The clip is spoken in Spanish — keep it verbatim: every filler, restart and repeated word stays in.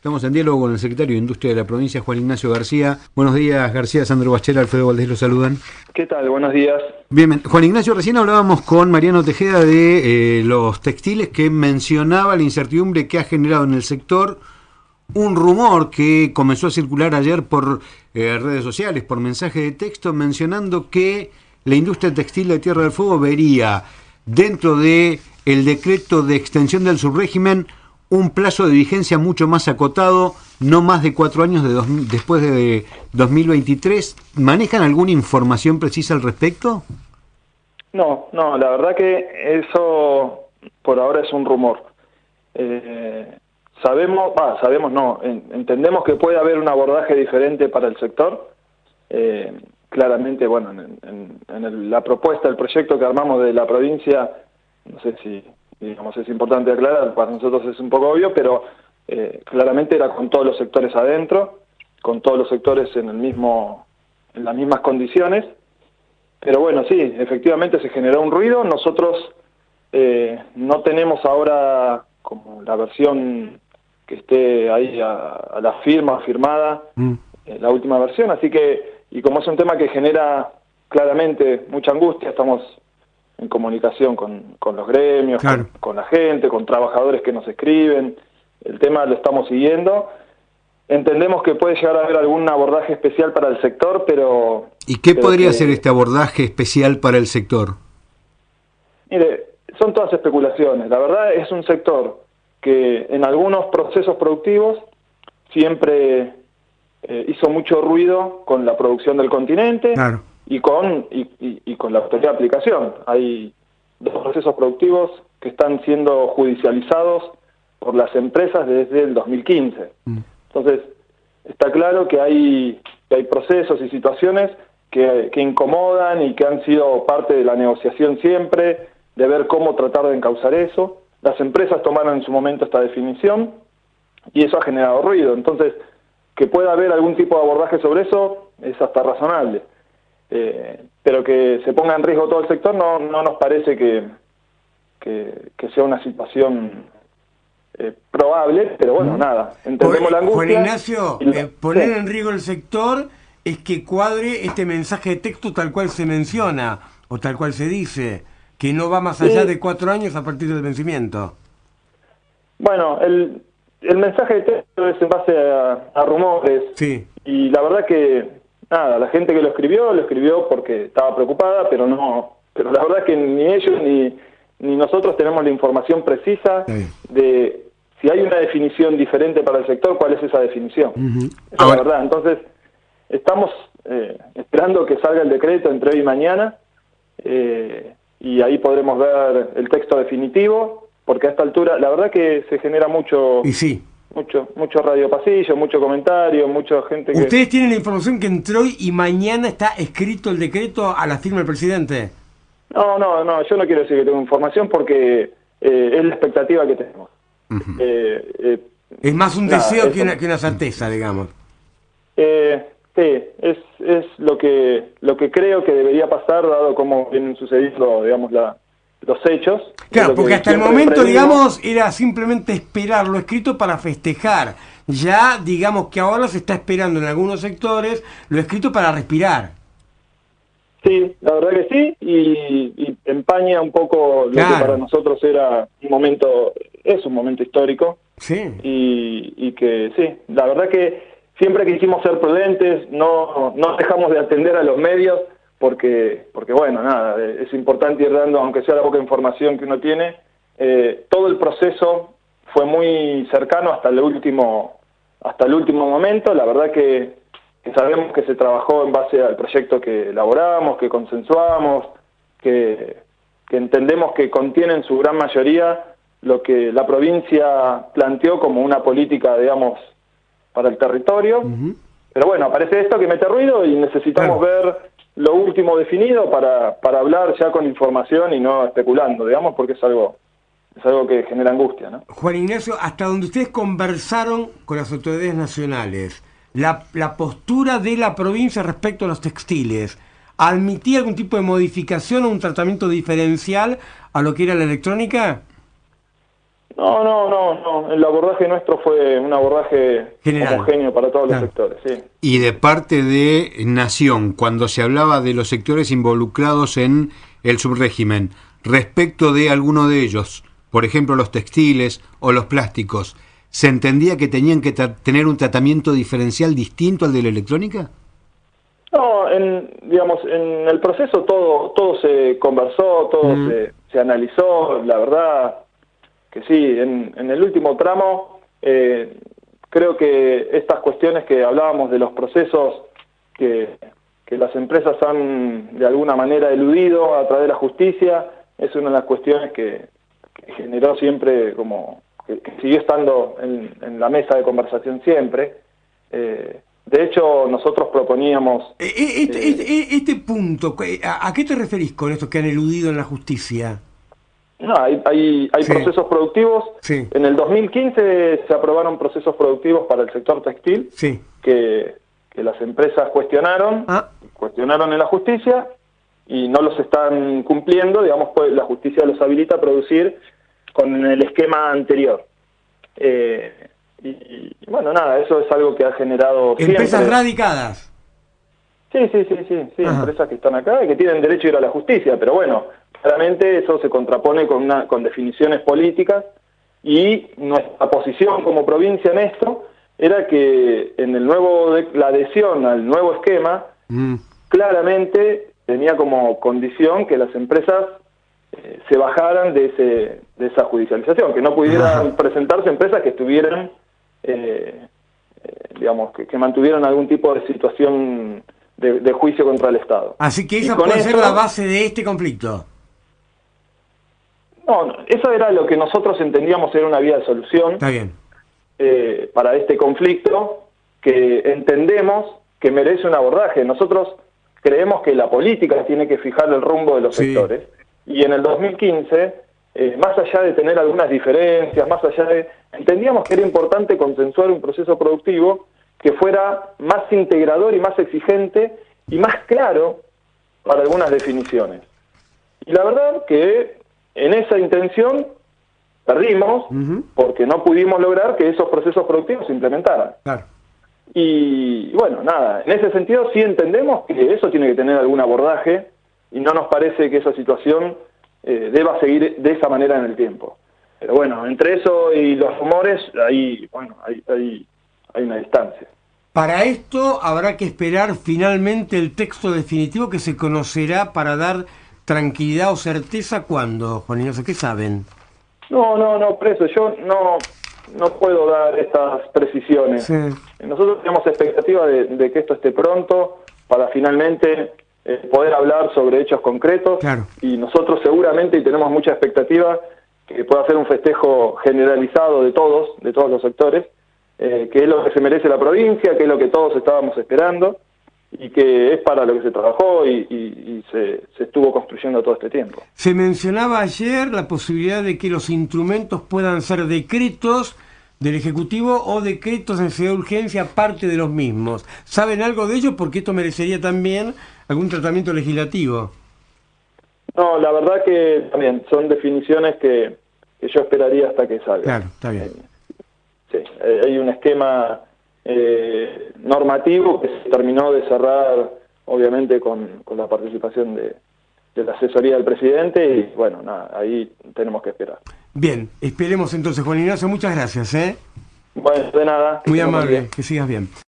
Estamos en diálogo con el secretario de Industria de la provincia, Juan Ignacio García. Buenos días, García. Sandro Bachera, Alfredo Valdés los saludan. ¿Qué tal? Buenos días. Bien, Juan Ignacio, recién hablábamos con Mariano Tejeda de eh, los textiles, que mencionaba la incertidumbre que ha generado en el sector un rumor que comenzó a circular ayer por eh, redes sociales, por mensaje de texto, mencionando que la industria textil de Tierra del Fuego vería dentro de el decreto de extensión del subrégimen un plazo de vigencia mucho más acotado, no más de cuatro años de dos, después de dos mil veintitrés. ¿Manejan alguna información precisa al respecto? No, no, la verdad que eso por ahora es un rumor. Eh, sabemos, ah, sabemos no, en, entendemos que puede haber un abordaje diferente para el sector. Eh, claramente, bueno, en, en, en el, la propuesta, el proyecto que armamos de la provincia, no sé si... digamos, es importante aclarar, para nosotros es un poco obvio, pero eh, claramente era con todos los sectores adentro, con todos los sectores en el mismo, en las mismas condiciones, pero bueno, sí, efectivamente se generó un ruido. Nosotros eh, no tenemos ahora como la versión que esté ahí a, a la firma, firmada, mm. eh, la última versión, así que, y como es un tema que genera claramente mucha angustia, estamos en comunicación con, con los gremios, claro. con, con la gente, con trabajadores que nos escriben. El tema lo estamos siguiendo. Entendemos que puede llegar a haber algún abordaje especial para el sector, pero... ¿Y qué pero podría que, ser este abordaje especial para el sector? Mire, son todas especulaciones. La verdad es un sector que en algunos procesos productivos siempre eh, hizo mucho ruido con la producción del continente. Claro. Y con, y, y, y con la autoridad de aplicación. Hay dos procesos productivos que están siendo judicializados por las empresas desde el dos mil quince. Mm. Entonces, está claro que hay, que hay procesos y situaciones que, que incomodan y que han sido parte de la negociación siempre, de ver cómo tratar de encauzar eso. Las empresas tomaron en su momento esta definición y eso ha generado ruido. Entonces, que pueda haber algún tipo de abordaje sobre eso es hasta razonable. Eh, pero que se ponga en riesgo todo el sector no, no nos parece que, que, que sea una situación eh, probable, pero bueno, mm. nada, entendemos la angustia. Juan Ignacio, y lo, eh, poner sí. en riesgo el sector es que cuadre este mensaje de texto tal cual se menciona, o tal cual se dice, que no va más allá sí. de cuatro años a partir del vencimiento. Bueno, el, el mensaje de texto es en base a, a rumores, sí. y la verdad que nada, la gente que lo escribió, lo escribió porque estaba preocupada, pero no, pero la verdad es que ni ellos ni, ni nosotros tenemos la información precisa sí. de si hay una definición diferente para el sector, cuál es esa definición. Uh-huh. Esa es la verdad. Entonces, estamos eh, esperando que salga el decreto entre hoy y mañana, eh, y ahí podremos ver el texto definitivo, porque a esta altura, la verdad que se genera mucho... Y sí. Mucho, mucho radio pasillo, mucho comentario, mucha gente que... ¿Ustedes tienen la información que entró hoy y mañana está escrito el decreto a la firma del presidente? No, no, no, yo no quiero decir que tengo información porque eh, es la expectativa que tenemos. Uh-huh. eh, eh, es más un nada, deseo que una, que una certeza, digamos. Eh, sí, es, es lo que lo que creo que debería pasar, dado cómo vienen sucediendo, digamos, la... los hechos. Claro, porque hasta el momento, predimos. digamos, era simplemente esperar lo escrito para festejar. Ya, digamos que ahora se está esperando en algunos sectores lo escrito para respirar. Sí, la verdad que sí, y, y empaña un poco lo claro. que para nosotros era un momento, es un momento histórico. Sí. Y, y que sí, la verdad que siempre quisimos ser prudentes, no, no dejamos de atender a los medios, porque porque bueno, nada, es importante ir dando, aunque sea la poca información que uno tiene. Eh, todo el proceso fue muy cercano hasta el último hasta el último momento. La verdad que, que sabemos que se trabajó en base al proyecto que elaboramos, que consensuamos, que, que entendemos que contiene en su gran mayoría lo que la provincia planteó como una política, digamos, para el territorio. Uh-huh. Pero bueno, aparece esto que mete ruido y necesitamos claro. ver lo último definido para, para hablar ya con información y no especulando, digamos, porque es algo es algo que genera angustia, ¿no? Juan Ignacio, hasta donde ustedes conversaron con las autoridades nacionales, la, la postura de la provincia respecto a los textiles, ¿admitía algún tipo de modificación o un tratamiento diferencial a lo que era la electrónica? No, no, no, no. El abordaje nuestro fue un abordaje general, homogéneo para todos claro. los sectores, sí. Y de parte de Nación, cuando se hablaba de los sectores involucrados en el subrégimen, respecto de alguno de ellos, por ejemplo los textiles o los plásticos, ¿se entendía que tenían que tener un tratamiento diferencial distinto al de la electrónica? No, en, digamos, en el proceso todo todo se conversó, todo mm. se, se analizó, la verdad que sí, en, en el último tramo eh, creo que estas cuestiones que hablábamos de los procesos que, que las empresas han de alguna manera eludido a través de la justicia, es una de las cuestiones que, que generó siempre como, que, que siguió estando en, en la mesa de conversación siempre. Eh, de hecho, nosotros proponíamos... Este, eh, este, este punto, ¿a, ¿a qué te referís con esto que han eludido en la justicia? No, hay, hay, hay sí. procesos productivos. Sí. En el dos mil quince se aprobaron procesos productivos para el sector textil sí. que, que las empresas cuestionaron, ah. cuestionaron en la justicia y no los están cumpliendo, digamos, pues la justicia los habilita a producir con el esquema anterior. Eh, y, y bueno, nada, eso es algo que ha generado... Empresas siempre... radicadas. Sí, sí, sí, sí, sí empresas que están acá y que tienen derecho a ir a la justicia, pero bueno... Claramente eso se contrapone con, una, con definiciones políticas y nuestra posición como provincia en esto era que en el nuevo de, la adhesión al nuevo esquema mm. claramente tenía como condición que las empresas eh, se bajaran de, ese, de esa judicialización, que no pudieran Ajá. presentarse empresas que estuvieran, eh, eh, digamos, que, que mantuvieran algún tipo de situación de, de juicio contra el Estado. Así que esa puede eso, ser la base de este conflicto. No, no, eso era lo que nosotros entendíamos era una vía de solución. Está bien. Eh, para este conflicto que entendemos que merece un abordaje. Nosotros creemos que la política tiene que fijar el rumbo de los sí. sectores y en el dos mil quince, eh, más allá de tener algunas diferencias, más allá de... entendíamos que era importante consensuar un proceso productivo que fuera más integrador y más exigente y más claro para algunas definiciones. Y la verdad que en esa intención perdimos uh-huh. porque no pudimos lograr que esos procesos productivos se implementaran. Claro. Y bueno, nada, en ese sentido sí entendemos que eso tiene que tener algún abordaje y no nos parece que esa situación eh, deba seguir de esa manera en el tiempo. Pero bueno, entre eso y los rumores, ahí, bueno, hay, hay, hay una distancia. Para esto habrá que esperar finalmente el texto definitivo que se conocerá para dar tranquilidad o certeza. ¿Cuándo, Juan Ignacio? ¿Qué saben? No, no, no, preso. Yo no, no puedo dar estas precisiones. Sí. Nosotros tenemos expectativa de, de que esto esté pronto para finalmente eh, poder hablar sobre hechos concretos. Claro. Y nosotros seguramente, y tenemos mucha expectativa, que pueda ser un festejo generalizado de todos, de todos los sectores, eh, que es lo que se merece la provincia, que es lo que todos estábamos esperando, y que es para lo que se trabajó y, y, y se, se estuvo construyendo todo este tiempo. Se mencionaba ayer la posibilidad de que los instrumentos puedan ser decretos del Ejecutivo o decretos de necesidad de urgencia, parte de los mismos. ¿Saben algo de ello? Porque esto merecería también algún tratamiento legislativo. No, la verdad que también son definiciones que, que yo esperaría hasta que salgan. Claro, está bien. Eh, sí, eh, hay un esquema... Eh, normativo que se terminó de cerrar obviamente con, con la participación de, de la asesoría del presidente y bueno, nada, ahí tenemos que esperar. Bien, esperemos entonces, Juan Ignacio, muchas gracias. ¿eh? Bueno, de nada. Muy amable, que sigas bien.